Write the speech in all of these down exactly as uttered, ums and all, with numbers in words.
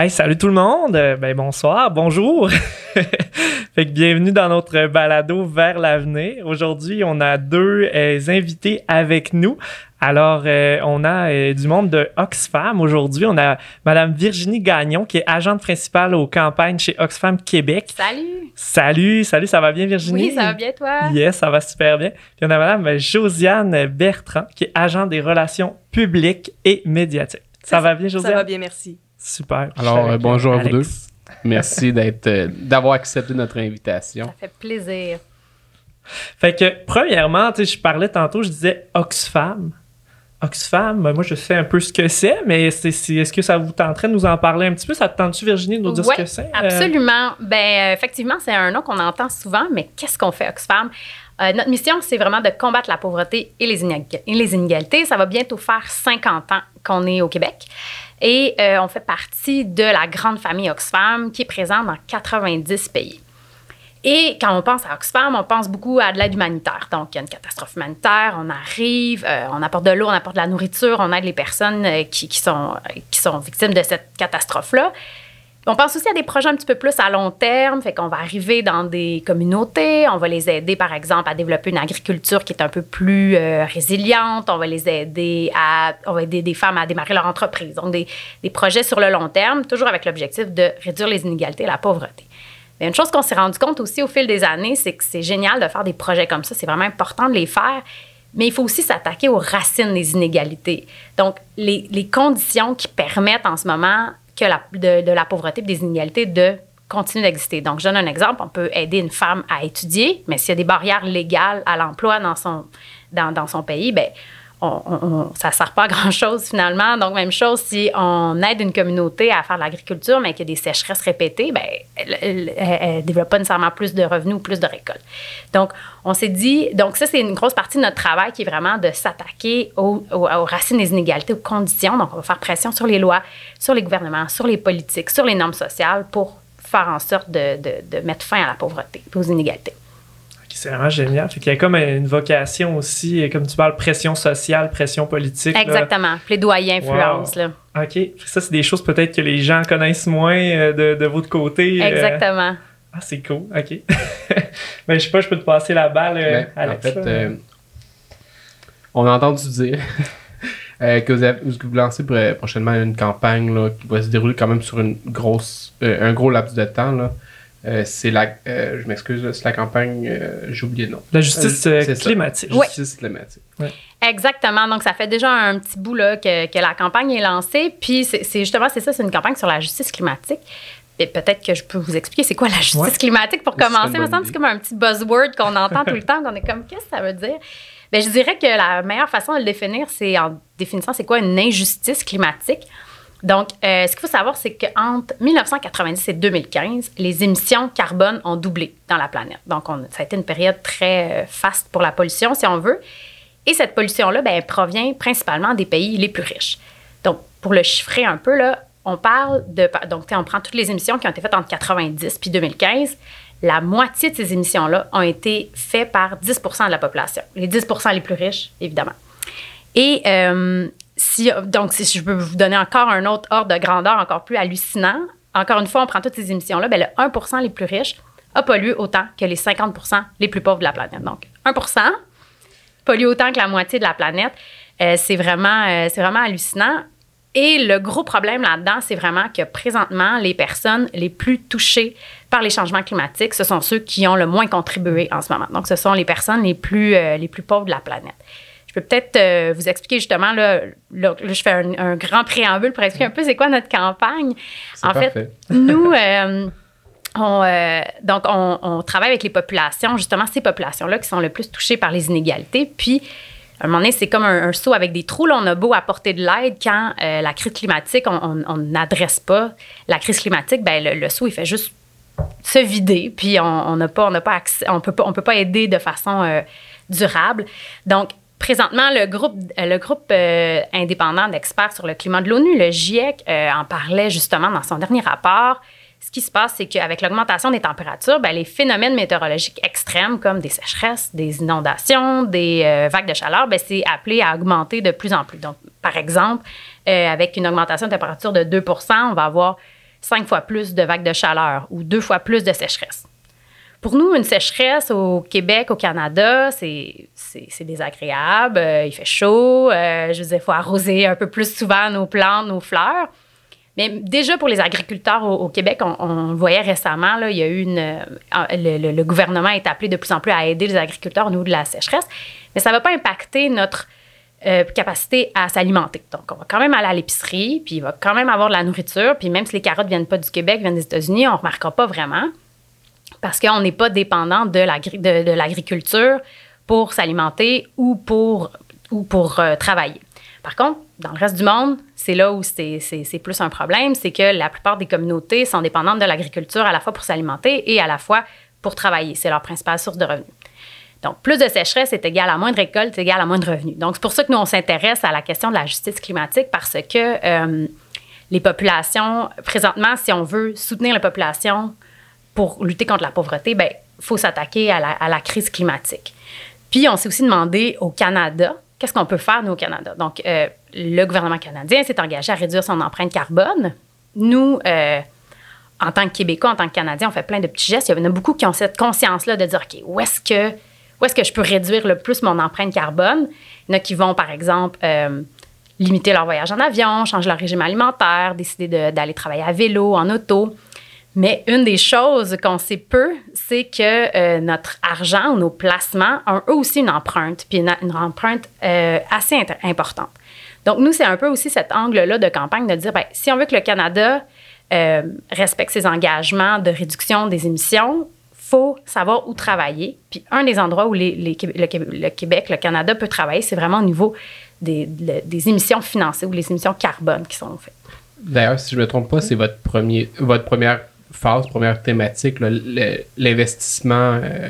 Hey, salut tout le monde! Ben bonsoir, bonjour! Fait que bienvenue dans notre balado Vers l'avenir. Aujourd'hui, on a deux euh, invités avec nous. Alors, euh, on a euh, du monde de Oxfam. Aujourd'hui, on a Madame Virginie Gagnon, qui est agente principale aux campagnes chez Oxfam Québec. Salut! Salut! Salut, ça va bien, Virginie? Oui, ça va bien, toi? Yes, ça va super bien. Puis on a Madame Josiane Bertrand, qui est agente des relations publiques et médiatiques. Ça, ça va bien, Josiane? Ça va bien, merci. Super. Alors, euh, bonjour Alex. à vous deux. Merci d'être, euh, d'avoir accepté notre invitation. Ça fait plaisir. Fait que, premièrement, tu sais, je parlais tantôt, je disais Oxfam. Oxfam, moi, je sais un peu ce que c'est, mais c'est, c'est, est-ce que ça vous tenterait de nous en parler un petit peu? Ça te tente-tu, Virginie, de nous dire ouais, ce que c'est? Absolument. Euh... Ben, effectivement, c'est un nom qu'on entend souvent, mais qu'est-ce qu'on fait, Oxfam? Euh, notre mission, c'est vraiment de combattre la pauvreté et les, inégal- et les inégalités. Ça va bientôt faire cinquante ans qu'on est au Québec. Et euh, on fait partie de la grande famille Oxfam qui est présente dans quatre-vingt-dix pays. Et quand on pense à Oxfam, on pense beaucoup à de l'aide humanitaire. Donc, il y a une catastrophe humanitaire, on arrive, euh, on apporte de l'eau, on apporte de la nourriture, on aide les personnes euh, qui, qui, sont, euh, qui sont victimes de cette catastrophe-là. On pense aussi à des projets un petit peu plus à long terme, fait qu'on va arriver dans des communautés, on va les aider, par exemple, à développer une agriculture qui est un peu plus euh, résiliente, on va les aider à, on va aider des femmes à démarrer leur entreprise. Donc, des, des projets sur le long terme, toujours avec l'objectif de réduire les inégalités et la pauvreté. Mais une chose qu'on s'est rendu compte aussi au fil des années, c'est que c'est génial de faire des projets comme ça, c'est vraiment important de les faire, mais il faut aussi s'attaquer aux racines des inégalités. Donc, les, les conditions qui permettent en ce moment que la, de, de la pauvreté et des inégalités de continuer d'exister. Donc, je donne un exemple. On peut aider une femme à étudier, mais s'il y a des barrières légales à l'emploi dans son, dans, dans son pays, bien, on, on, ça ne sert pas à grand-chose finalement. Donc, même chose, si on aide une communauté à faire de l'agriculture, mais qu'il y a des sécheresses répétées, bien, elle ne développe pas nécessairement plus de revenus ou plus de récoltes. Donc, on s'est dit, donc ça, c'est une grosse partie de notre travail qui est vraiment de s'attaquer aux, aux, aux racines des inégalités, aux conditions. Donc, on va faire pression sur les lois, sur les gouvernements, sur les politiques, sur les normes sociales pour faire en sorte de, de, de mettre fin à la pauvreté et aux inégalités. C'est vraiment génial. Fait qu'il y a comme une vocation aussi, comme tu parles, pression sociale, pression politique. Exactement. Là. Plaidoyer, influence. Wow. Là. OK. Ça, c'est des choses peut-être que les gens connaissent moins de, de votre côté. Exactement. Euh... Ah, c'est cool. OK. Mais je sais pas, je peux te passer la balle, euh, Mais, Alex. En fait, euh, on a entendu dire euh, que, vous avez, que vous lancez pour, euh, prochainement une campagne là, qui va se dérouler quand même sur une grosse, euh, un gros laps de temps, là. Euh, c'est la, euh, je m'excuse, c'est la campagne, euh, j'ai oublié le nom. La justice euh, climatique. Oui. Justice climatique. Ouais. Exactement. Donc, ça fait déjà un petit bout là, que, que la campagne est lancée. Puis, c'est, c'est justement, c'est ça, c'est une campagne sur la justice climatique. Et peut-être que je peux vous expliquer c'est quoi la justice ouais. climatique pour commencer. Il me semble que c'est comme un petit buzzword qu'on entend tout le temps, qu'on est comme, qu'est-ce que ça veut dire? Bien, je dirais que la meilleure façon de le définir, c'est en définissant c'est quoi une injustice climatique. Donc, euh, ce qu'il faut savoir, c'est qu'entre dix-neuf cent quatre-vingt-dix et deux mille quinze, les émissions carbone ont doublé dans la planète. Donc, on, ça a été une période très euh, faste pour la pollution, si on veut. Et cette pollution-là, bien, elle provient principalement des pays les plus riches. Donc, pour le chiffrer un peu, là, on parle de... Donc, on prend toutes les émissions qui ont été faites entre quatre-vingt-dix puis deux mille quinze. La moitié de ces émissions-là ont été faites par dix pour cent de la population. Les dix pour cent les plus riches, évidemment. Et... Euh, Si, donc, si je peux vous donner encore un autre ordre de grandeur encore plus hallucinant, encore une fois, on prend toutes ces émissions-là, bien, le un pour cent les plus riches a pollué autant que les cinquante pour cent les plus pauvres de la planète. Donc, un pour cent pollue autant que la moitié de la planète. Euh, c'est, vraiment, euh, c'est vraiment hallucinant. Et le gros problème là-dedans, c'est vraiment que présentement, les personnes les plus touchées par les changements climatiques, ce sont ceux qui ont le moins contribué en ce moment. Donc, ce sont les personnes les plus, euh, les plus pauvres de la planète. Je peux peut-être euh, vous expliquer justement, là, là, là je fais un, un grand préambule pour expliquer un peu c'est quoi notre campagne. C'est en parfait. fait, nous, euh, on, euh, donc on, on travaille avec les populations, justement ces populations-là qui sont le plus touchées par les inégalités. Puis, à un moment donné, c'est comme un, un seau avec des trous. Là, on a beau apporter de l'aide quand euh, la crise climatique, on n'adresse pas la crise climatique, bien, le, le seau, il fait juste se vider. Puis, on n'a pas, on n'a pas accès, on peut pas, on peut pas aider de façon euh, durable. Donc, présentement, le groupe, le groupe euh, indépendant d'experts sur le climat de l'ONU, le GIEC, euh, en parlait justement dans son dernier rapport. Ce qui se passe, c'est qu'avec l'augmentation des températures, bien, les phénomènes météorologiques extrêmes, comme des sécheresses, des inondations, des euh, vagues de chaleur, bien, c'est appelé à augmenter de plus en plus. Donc, par exemple, euh, avec une augmentation de température de deux pour cent, on va avoir cinq fois plus de vagues de chaleur ou deux fois plus de sécheresse. Pour nous, une sécheresse au Québec, au Canada, c'est, c'est, c'est désagréable. Euh, il fait chaud. Euh, je veux dire, il faut arroser un peu plus souvent nos plantes, nos fleurs. Mais déjà, pour les agriculteurs au, au Québec, on, on le voyait récemment, là, il y a eu une... Euh, le, le, le gouvernement est appelé de plus en plus à aider les agriculteurs au niveau de la sécheresse. Mais ça ne va pas impacter notre euh, capacité à s'alimenter. Donc, on va quand même aller à l'épicerie, puis il va quand même avoir de la nourriture. Puis même si les carottes ne viennent pas du Québec, viennent des États-Unis, on ne remarquera pas vraiment. Parce qu'on n'est pas dépendant de, l'agri- de, de l'agriculture pour s'alimenter ou pour, ou pour euh, travailler. Par contre, dans le reste du monde, c'est là où c'est, c'est, c'est plus un problème, c'est que la plupart des communautés sont dépendantes de l'agriculture à la fois pour s'alimenter et à la fois pour travailler. C'est leur principale source de revenus. Donc, plus de sécheresse est égal à moins de récolte, est égal à moins de revenus. Donc, c'est pour ça que nous, on s'intéresse à la question de la justice climatique parce que euh, les populations, présentement, si on veut soutenir les populations pour lutter contre la pauvreté, bien, il faut s'attaquer à la, à la crise climatique. Puis, on s'est aussi demandé au Canada, qu'est-ce qu'on peut faire, nous, au Canada? Donc, euh, le gouvernement canadien s'est engagé à réduire son empreinte carbone. Nous, euh, en tant que Québécois, en tant que Canadiens, on fait plein de petits gestes. Il y en a beaucoup qui ont cette conscience-là de dire, OK, où est-ce que, où est-ce que je peux réduire le plus mon empreinte carbone? Il y en a qui vont, par exemple, euh, limiter leur voyage en avion, changer leur régime alimentaire, décider de, d'aller travailler à vélo, en auto. Mais une des choses qu'on sait peu, c'est que euh, notre argent ou nos placements ont eux aussi une empreinte, puis une, une empreinte euh, assez inter- importante. Donc, nous, c'est un peu aussi cet angle-là de campagne de dire, bien, si on veut que le Canada euh, respecte ses engagements de réduction des émissions, il faut savoir où travailler. Puis un des endroits où les, les, le, le Québec, le Canada peut travailler, c'est vraiment au niveau des, des émissions financées ou les émissions carbone qui sont faites. D'ailleurs, si je ne me trompe pas, c'est votre, premier, votre première phase, première thématique, là, le, l'investissement, euh,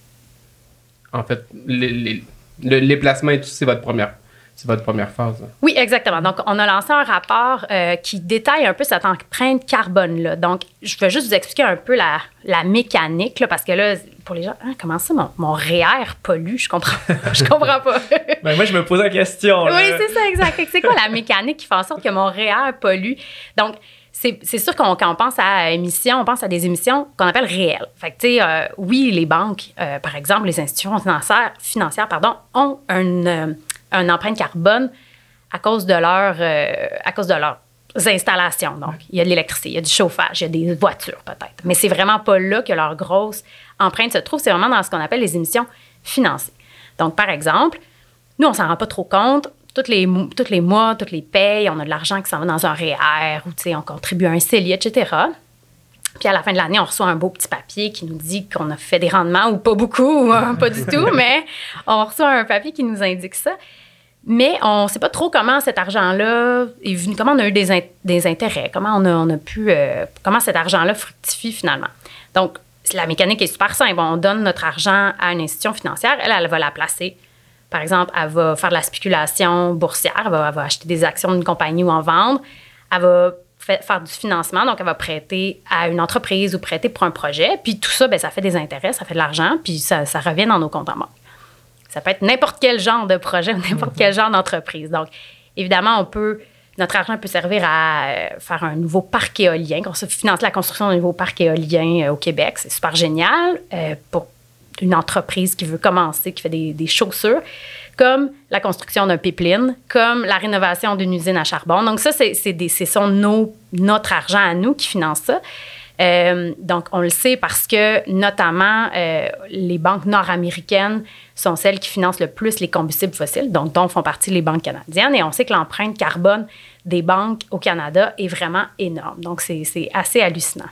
en fait, les, les, le, les placements et tout, c'est votre première, c'est votre première phase. Hein. Oui, exactement. Donc, on a lancé un rapport euh, qui détaille un peu cette empreinte carbone-là. Donc, je vais juste vous expliquer un peu la, la mécanique, là, parce que là, pour les gens, hein, comment ça, mon, mon R E E R pollue? Je comprends, je comprends pas. Ben moi, je me pose la question. Là. Oui, c'est ça, exact. C'est quoi la mécanique qui fait en sorte que mon R E E R pollue? Donc, C'est, c'est sûr qu'on, quand on pense à émissions, on pense à des émissions qu'on appelle réelles. Fait que, tu sais, euh, oui, les banques, euh, par exemple, les institutions financières, financières pardon, ont une, euh, une empreinte carbone à cause de leur, euh, à cause de leurs installations. Donc, il y a de l'électricité, il y a du chauffage, il y a des voitures peut-être. Mais c'est vraiment pas là que leur grosse empreinte se trouve. C'est vraiment dans ce qu'on appelle les émissions financées. Donc, par exemple, nous, on s'en rend pas trop compte. Tous les, tous les mois, toutes les payes, on a de l'argent qui s'en va dans un R E E R ou on contribue à un C E L I, et cetera. Puis à la fin de l'année, on reçoit un beau petit papier qui nous dit qu'on a fait des rendements ou pas beaucoup ou euh, pas du tout, mais on reçoit un papier qui nous indique ça. Mais on ne sait pas trop comment cet argent-là est venu, comment on a eu des, in- des intérêts, comment on a, on a pu, euh, comment cet argent-là fructifie finalement. Donc, la mécanique est super simple. On donne notre argent à une institution financière, elle, elle va la placer. Par exemple, elle va faire de la spéculation boursière, elle va, elle va acheter des actions d'une compagnie ou en vendre, elle va fait, faire du financement, donc elle va prêter à une entreprise ou prêter pour un projet, puis tout ça, bien, ça fait des intérêts, ça fait de l'argent, puis ça, ça revient dans nos comptes en banque. Ça peut être n'importe quel genre de projet ou n'importe quel genre d'entreprise. Donc, évidemment, on peut, notre argent peut servir à euh, faire un nouveau parc éolien, qu'on se finance la construction d'un nouveau parc éolien euh, au Québec, c'est super génial euh, pour une entreprise qui veut commencer, qui fait des, des chaussures, comme la construction d'un pipeline, comme la rénovation d'une usine à charbon. Donc ça, c'est, c'est, des, c'est son, nos, notre argent à nous qui finance ça. Euh, donc, on le sait parce que, notamment, euh, les banques nord-américaines sont celles qui financent le plus les combustibles fossiles, donc dont font partie les banques canadiennes. Et on sait que l'empreinte carbone des banques au Canada est vraiment énorme. Donc, c'est, c'est assez hallucinant.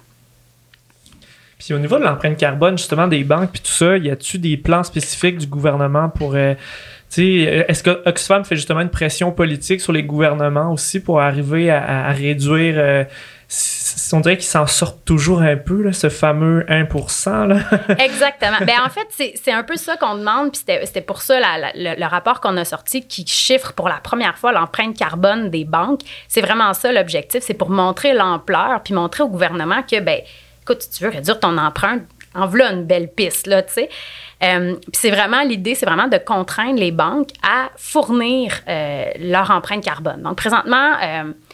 Puis au niveau de l'empreinte carbone, justement, des banques puis tout ça, y a-tu des plans spécifiques du gouvernement pour... Euh, tu sais, est-ce que Oxfam fait justement une pression politique sur les gouvernements aussi pour arriver à, à réduire... Euh, on dirait qu'ils s'en sortent toujours un peu, là, ce fameux un pour cent. Là. Exactement. Ben, en fait, c'est, c'est un peu ça qu'on demande, puis c'était, c'était pour ça la, la, le, le rapport qu'on a sorti qui chiffre pour la première fois l'empreinte carbone des banques. C'est vraiment ça l'objectif, c'est pour montrer l'ampleur, puis montrer au gouvernement que, ben écoute, si tu veux réduire ton empreinte, en voilà une belle piste, là, tu sais. Euh, puis c'est vraiment, l'idée, c'est vraiment de contraindre les banques à fournir euh, leur empreinte carbone. Donc, présentement, euh,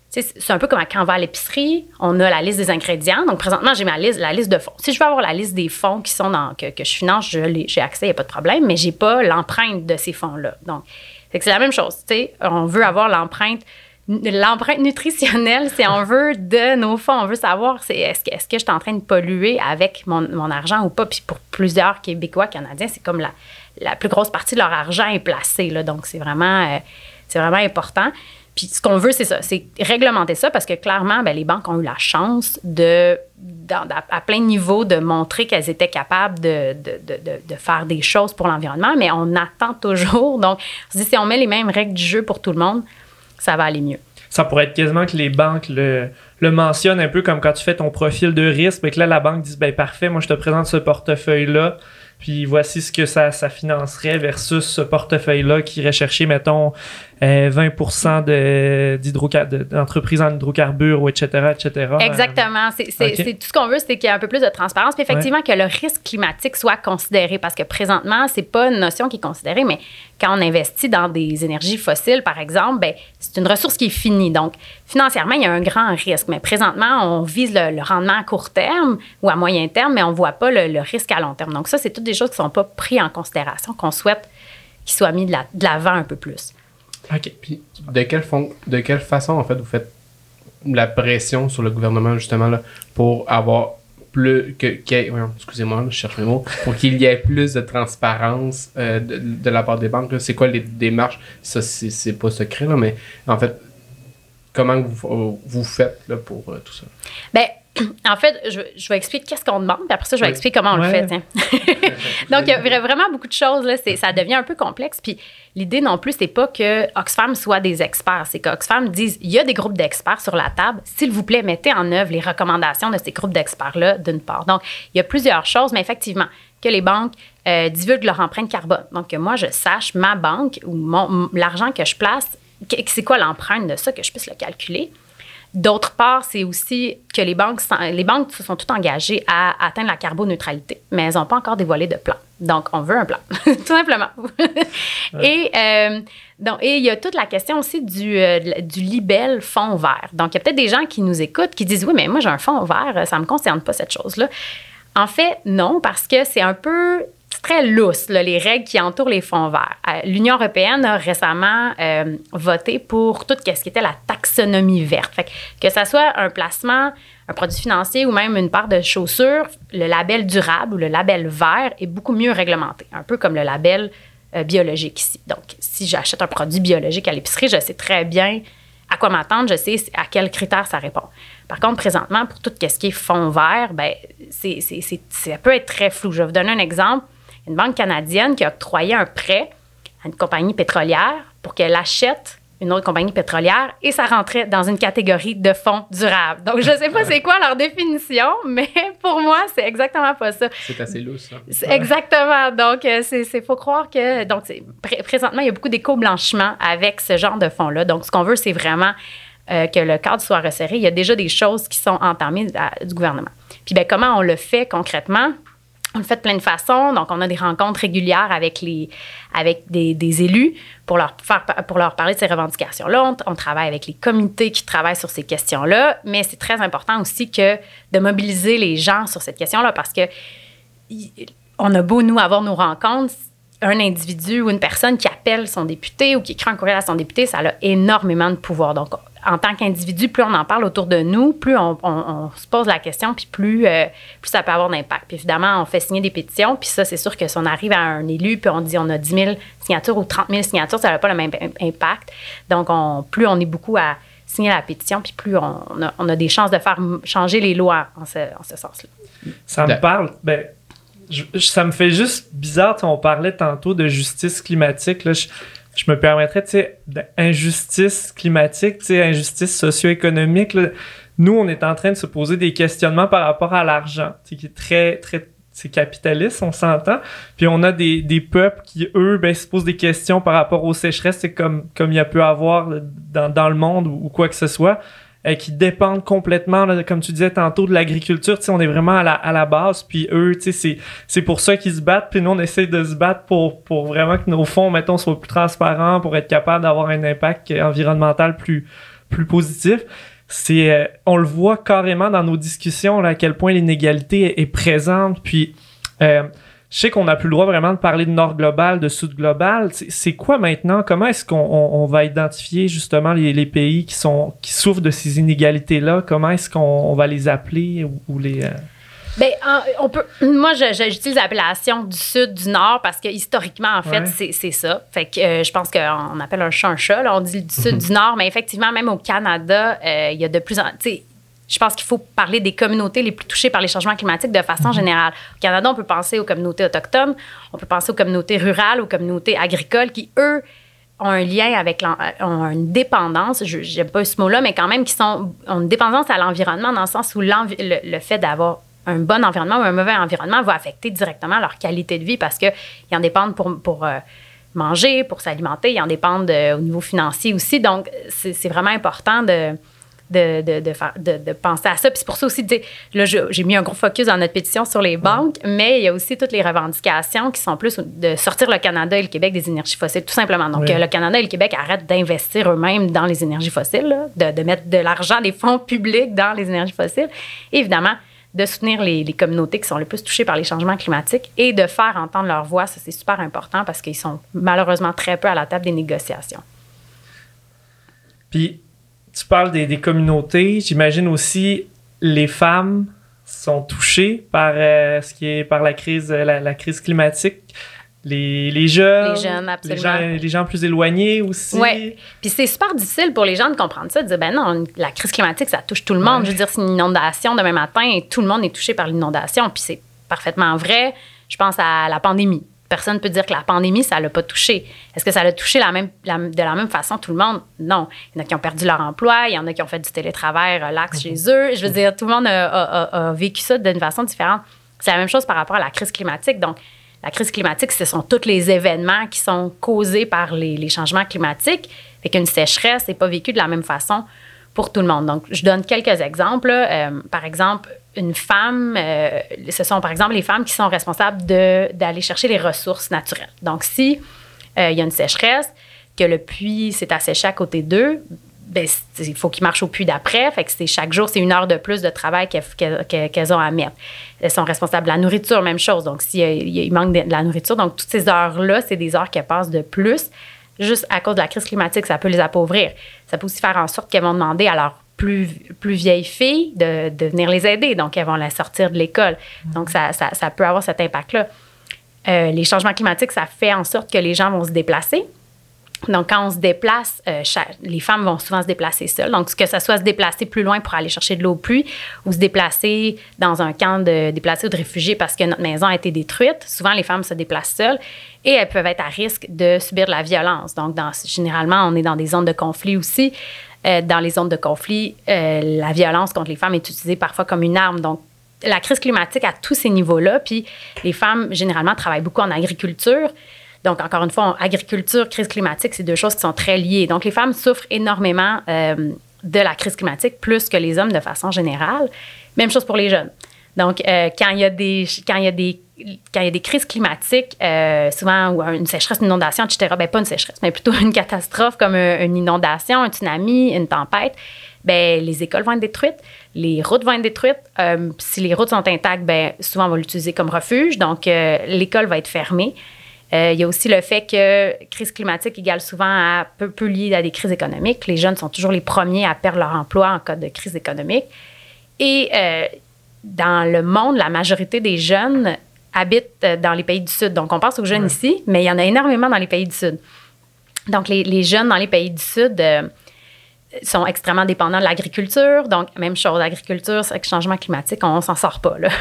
tu sais, c'est un peu comme quand on va à l'épicerie, on a la liste des ingrédients. Donc, présentement, j'ai ma liste, la liste de fonds. Si je veux avoir la liste des fonds qui sont dans, que, que je finance, je les, j'ai accès, il n'y a pas de problème, mais je n'ai pas l'empreinte de ces fonds-là. Donc, c'est, que c'est la même chose. Tu sais, on veut avoir l'empreinte, l'empreinte nutritionnelle, c'est on veut de nos fonds. On veut savoir c'est, est-ce, que, est-ce que je suis en train de polluer avec mon, mon argent ou pas. Puis pour plusieurs Québécois, Canadiens, c'est comme la, la plus grosse partie de leur argent est placée. Là. Donc, c'est vraiment, euh, c'est vraiment important. Puis ce qu'on veut, c'est ça, c'est réglementer ça parce que clairement, bien, les banques ont eu la chance de, dans, à plein niveau, de montrer qu'elles étaient capables de, de, de, de, de faire des choses pour l'environnement, mais on attend toujours. Donc, on se dit, si on met les mêmes règles du jeu pour tout le monde, ça va aller mieux. Ça pourrait être quasiment que les banques le, le mentionnent un peu comme quand tu fais ton profil de risque, et que là, la banque dit, ben parfait, moi, je te présente ce portefeuille-là, puis voici ce que ça, ça financerait versus ce portefeuille-là qui irait chercher, mettons, euh, vingt pour cent de, d'hydrocar- de, d'entreprises en hydrocarbures, ou et cetera, et cetera. Exactement. C'est, c'est, okay. c'est tout ce qu'on veut, c'est qu'il y ait un peu plus de transparence. Puis effectivement, ouais. que le risque climatique soit considéré. Parce que présentement, c'est pas une notion qui est considérée, mais quand on investit dans des énergies fossiles, par exemple, ben, c'est une ressource qui est finie. Donc, financièrement, il y a un grand risque. Mais présentement, on vise le, le rendement à court terme ou à moyen terme, mais on ne voit pas le, le risque à long terme. Donc, ça, c'est toutes des choses qui ne sont pas prises en considération, qu'on souhaite qu'ils soient mis de, la, de l'avant un peu plus. OK. Puis, de quelle, fond, de quelle façon, en fait, vous faites la pression sur le gouvernement, justement, là, pour avoir plus... Que, que, ouais, excusez-moi, je cherche mes mots. Pour qu'il y ait plus de transparence euh, de, de la part des banques. Là. C'est quoi les démarches? Ça, c'est, c'est pas secret, là, mais en fait, comment vous, vous faites là, pour euh, tout ça? Bien, en fait, je, je vais expliquer qu'est-ce qu'on demande, puis après ça, je vais oui. expliquer comment on ouais. le fait. Donc, il y a vraiment beaucoup de choses. Là, c'est, ça devient un peu complexe. Puis, l'idée non plus, c'est pas que Oxfam soit des experts. C'est qu'Oxfam dise il y a des groupes d'experts sur la table. S'il vous plaît, mettez en œuvre les recommandations de ces groupes d'experts-là, d'une part. Donc, il y a plusieurs choses, mais effectivement, que les banques euh, divulguent leur empreinte carbone. Donc, que moi, je sache ma banque ou mon, l'argent que je place, c'est quoi l'empreinte de ça, que je puisse le calculer. D'autre part, c'est aussi que les banques, les banques se sont toutes engagées à atteindre la carboneutralité, mais elles n'ont pas encore dévoilé de plan. Donc, on veut un plan, tout simplement. Ouais. Et euh, donc, et il y a toute la question aussi du, euh, du libelle fonds vert. Donc, il y a peut-être des gens qui nous écoutent qui disent « Oui, mais moi, j'ai un fonds vert, ça ne me concerne pas, cette chose-là. » En fait, non, parce que c'est un peu... C'est très lousse, là, les règles qui entourent les fonds verts. Euh, L'Union européenne a récemment euh, voté pour tout ce qui était la taxonomie verte. Fait que, que ça soit un placement, un produit financier ou même une paire de chaussures, le label durable ou le label vert est beaucoup mieux réglementé, un peu comme le label euh, biologique ici. Donc, si j'achète un produit biologique à l'épicerie, je sais très bien à quoi m'attendre, je sais à quels critères ça répond. Par contre, présentement, pour tout ce qui est fonds verts, ben, c'est, c'est, c'est, ça peut être très flou. Je vais vous donner un exemple. Une banque canadienne qui a octroyé un prêt à une compagnie pétrolière pour qu'elle achète une autre compagnie pétrolière et ça rentrait dans une catégorie de fonds durables. Donc, je ne sais pas c'est quoi leur définition, mais pour moi, c'est exactement pas ça. C'est assez lousse, ça. C'est exactement. Donc, c'est, c'est faut croire que... Donc, c'est, pr- présentement, il y a beaucoup d'éco-blanchiment avec ce genre de fonds-là. Donc, ce qu'on veut, c'est vraiment euh, que le cadre soit resserré. Il y a déjà des choses qui sont entamées à, du gouvernement. Puis, bien, comment on le fait concrètement? On le fait de plein de façons. Donc, on a des rencontres régulières avec, les, avec des, des élus pour leur, faire, pour leur parler de ces revendications-là. On, on travaille avec les comités qui travaillent sur ces questions-là, mais c'est très important aussi que de mobiliser les gens sur cette question-là parce que on a beau, nous, avoir nos rencontres, un individu ou une personne qui appelle son député ou qui écrit un courriel à son député, ça a énormément de pouvoir. Donc, en tant qu'individu, plus on en parle autour de nous, plus on, on, on se pose la question, puis plus, euh, plus ça peut avoir d'impact. Puis évidemment, on fait signer des pétitions, puis ça, c'est sûr que si on arrive à un élu, puis on dit on a dix mille signatures ou trente mille signatures, ça n'a pas le même impact. Donc, on, plus on est beaucoup à signer la pétition, puis plus on a, on a des chances de faire changer les lois en ce, en ce sens-là. Ça me parle... Ben... Je, ça me fait juste bizarre, on parlait tantôt de justice climatique, là, je, je me permettrais, tu sais, d'injustice climatique, tu sais, injustice socio-économique, là. Nous, on est en train de se poser des questionnements par rapport à l'argent, tu sais, qui est très, très, c'est capitaliste, on s'entend, puis on a des, des peuples qui, eux, ben, se posent des questions par rapport aux sécheresses, c'est comme, comme il y a pu avoir dans, dans le monde ou, ou quoi que ce soit, Euh, qui dépendent complètement, là, comme tu disais tantôt, de l'agriculture. Tu sais, on est vraiment à la, à la base, puis eux, tu sais, c'est, c'est pour ça qu'ils se battent, puis nous, on essaie de se battre pour, pour vraiment que nos fonds, mettons, soient plus transparents, pour être capable d'avoir un impact environnemental plus, plus positif. C'est, euh, on le voit carrément dans nos discussions, là, à quel point l'inégalité est, est présente. Puis, euh, je sais qu'on n'a plus le droit vraiment de parler de Nord global, de Sud global. C'est, c'est quoi maintenant? Comment est-ce qu'on on, on va identifier justement les, les pays qui sont qui souffrent de ces inégalités-là? Comment est-ce qu'on on va les appeler ou, ou les... Euh... Bien, on peut. Moi, je, je, j'utilise l'appellation du Sud, du Nord, parce que historiquement, en fait, ouais. c'est, c'est ça. Fait que euh, je pense qu'on appelle un chat un chat, là, on dit du Sud, du Nord, mais effectivement, même au Canada, euh, il y a de plus en. Tu sais, je pense qu'il faut parler des communautés les plus touchées par les changements climatiques de façon mm-hmm. générale. Au Canada, on peut penser aux communautés autochtones, on peut penser aux communautés rurales, aux communautés agricoles qui, eux, ont un lien avec, ont une dépendance, je n'aime pas ce mot-là, mais quand même qui sont, ont une dépendance à l'environnement dans le sens où le, le fait d'avoir un bon environnement ou un mauvais environnement va affecter directement leur qualité de vie parce qu'ils en dépendent pour, pour euh, manger, pour s'alimenter, ils en dépendent euh, au niveau financier aussi. Donc, c'est, c'est vraiment important de, de, de, de, faire, de, de penser à ça. Puis c'est pour ça aussi, tu sais, là, je, j'ai mis un gros focus dans notre pétition sur les banques, mais il y a aussi toutes les revendications qui sont plus de sortir le Canada et le Québec des énergies fossiles, tout simplement. Donc, oui. euh, le Canada et le Québec arrêtent d'investir eux-mêmes dans les énergies fossiles, là, de, de mettre de l'argent, des fonds publics dans les énergies fossiles. Et évidemment, de soutenir les, les communautés qui sont le plus touchées par les changements climatiques et de faire entendre leur voix. Ça, c'est super important parce qu'ils sont malheureusement très peu à la table des négociations. Puis, tu parles des, des communautés. J'imagine aussi les femmes sont touchées par, euh, ce qui est, par la crise, la, la crise climatique. Les, les jeunes, les jeunes, absolument. Les gens, les gens plus éloignés aussi. Oui. Puis c'est super difficile pour les gens de comprendre ça, de dire, ben non, la crise climatique, ça touche tout le monde. Ouais. Je veux dire, c'est une inondation demain matin et tout le monde est touché par l'inondation. Puis c'est parfaitement vrai. Je pense à la pandémie. Personne ne peut dire que la pandémie, ça ne l'a pas touché. Est-ce que ça l'a touché la même, la, de la même façon tout le monde? Non. Il y en a qui ont perdu leur emploi, il y en a qui ont fait du télétravail relax mm-hmm. chez eux. Je veux dire, tout le monde a, a, a, a vécu ça d'une façon différente. C'est la même chose par rapport à la crise climatique. Donc, la crise climatique, ce sont tous les événements qui sont causés par les, les changements climatiques. Fait qu'une sécheresse n'est pas vécue de la même façon pour tout le monde. Donc, je donne quelques exemples. Euh, par exemple, une femme, euh, ce sont par exemple les femmes qui sont responsables de, d'aller chercher les ressources naturelles. Donc, si euh, il y a une sécheresse, que le puits s'est asséché à côté d'eux, ben, il faut qu'ils marchent au puits d'après. Fait que c'est chaque jour, c'est une heure de plus de travail qu'elles, qu'elles, qu'elles ont à mettre. Elles sont responsables de la nourriture, même chose. Donc, s'il il manque de, de la nourriture, donc toutes ces heures-là, c'est des heures qu'elles passent de plus. Juste à cause de la crise climatique, ça peut les appauvrir. Ça peut aussi faire en sorte qu'elles vont demander à leurs plus, plus vieilles filles de, de venir les aider. Donc, elles vont les sortir de l'école. Donc, ça, ça, ça peut avoir cet impact-là. Euh, les changements climatiques, ça fait en sorte que les gens vont se déplacer. Donc, quand on se déplace, euh, chaque, les femmes vont souvent se déplacer seules. Donc, que ce soit se déplacer plus loin pour aller chercher de l'eau au puits ou se déplacer dans un camp de déplacés ou de réfugiés parce que notre maison a été détruite. Souvent, les femmes se déplacent seules et elles peuvent être à risque de subir de la violence. Donc, dans, généralement, on est dans des zones de conflit aussi. Euh, dans les zones de conflit, euh, la violence contre les femmes est utilisée parfois comme une arme. Donc, la crise climatique à tous ces niveaux-là. Puis, les femmes, généralement, travaillent beaucoup en agriculture. Donc, encore une fois, agriculture, crise climatique, c'est deux choses qui sont très liées. Donc, les femmes souffrent énormément euh, de la crise climatique, plus que les hommes de façon générale. Même chose pour les jeunes. Donc, euh, quand il y a des, quand il y a des, quand il y a des crises climatiques, euh, souvent, ou une sécheresse, une inondation, et cetera, bien, pas une sécheresse, mais plutôt une catastrophe comme une inondation, un tsunami, une tempête, bien, les écoles vont être détruites, les routes vont être détruites. Euh, si les routes sont intactes, bien, souvent, on va l'utiliser comme refuge. Donc, euh, l'école va être fermée. Euh, il y a aussi le fait que crise climatique égale souvent à peu, peu lié à des crises économiques. Les jeunes sont toujours les premiers à perdre leur emploi en cas de crise économique. Et euh, dans le monde, la majorité des jeunes habitent dans les pays du Sud. Donc, on pense aux jeunes ouais. ici, mais il y en a énormément dans les pays du Sud. Donc, les, les jeunes dans les pays du Sud euh, sont extrêmement dépendants de l'agriculture. Donc, même chose, l'agriculture, avec le changement climatique, on ne s'en sort pas, là.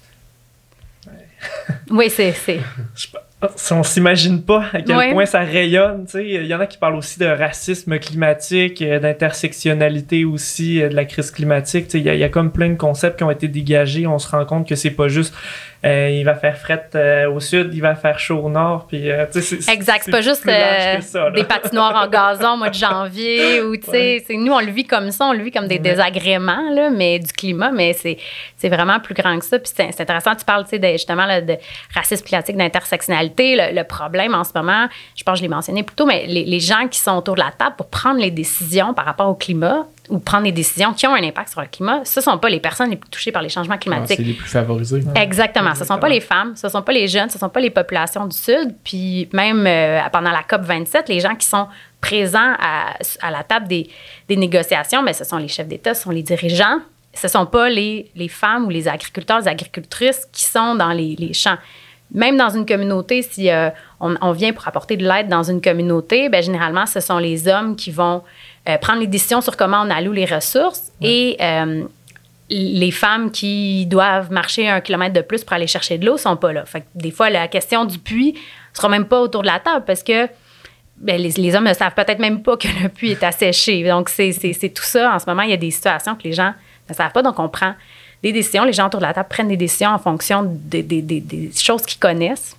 Ouais. Oui, c'est... c'est... On ne s'imagine pas à quel oui. point ça rayonne. Il y en a qui parlent aussi de racisme climatique, d'intersectionnalité aussi, de la crise climatique. Il y, y a comme plein de concepts qui ont été dégagés. On se rend compte que c'est pas juste euh, il va faire fret euh, au sud, il va faire chaud au nord. Puis, euh, tu sais, c'est, exact, c'est, c'est pas juste euh, ça, des patinoires en gazon au mois de janvier. Ou, tu sais, ouais. c'est, nous, on le vit comme ça, on le vit comme des ouais. désagréments là, mais, du climat, mais c'est, c'est vraiment plus grand que ça. Puis c'est, c'est intéressant, tu parles de, justement là, de racisme climatique, d'intersectionnalité. Le, le problème en ce moment, je pense que je l'ai mentionné plus tôt, mais les, les gens qui sont autour de la table pour prendre les décisions par rapport au climat ou prendre des décisions qui ont un impact sur le climat, ce ne sont pas les personnes les plus touchées par les changements climatiques. Ah, c'est les plus favorisés. Exactement. Exactement. Ce ne sont pas les femmes, ce ne sont pas les jeunes, ce ne sont pas les populations du Sud. Puis même euh, pendant la COP vingt-sept, les gens qui sont présents à, à la table des, des négociations, bien, ce sont les chefs d'État, ce sont les dirigeants. Ce ne sont pas les, les femmes ou les agriculteurs, les agricultrices qui sont dans les, les champs. Même dans une communauté, si euh, on, on vient pour apporter de l'aide dans une communauté, bien, généralement, ce sont les hommes qui vont euh, prendre les décisions sur comment on alloue les ressources ouais. et euh, les femmes qui doivent marcher un kilomètre de plus pour aller chercher de l'eau ne sont pas là. Fait que des fois, la question du puits ne sera même pas autour de la table parce que bien, les, les hommes ne savent peut-être même pas que le puits est asséché. Donc, c'est, c'est, c'est tout ça. En ce moment, il y a des situations que les gens ne savent pas. Donc, on prend des décisions. Les gens autour de la table prennent des décisions en fonction des, des, des, des choses qu'ils connaissent.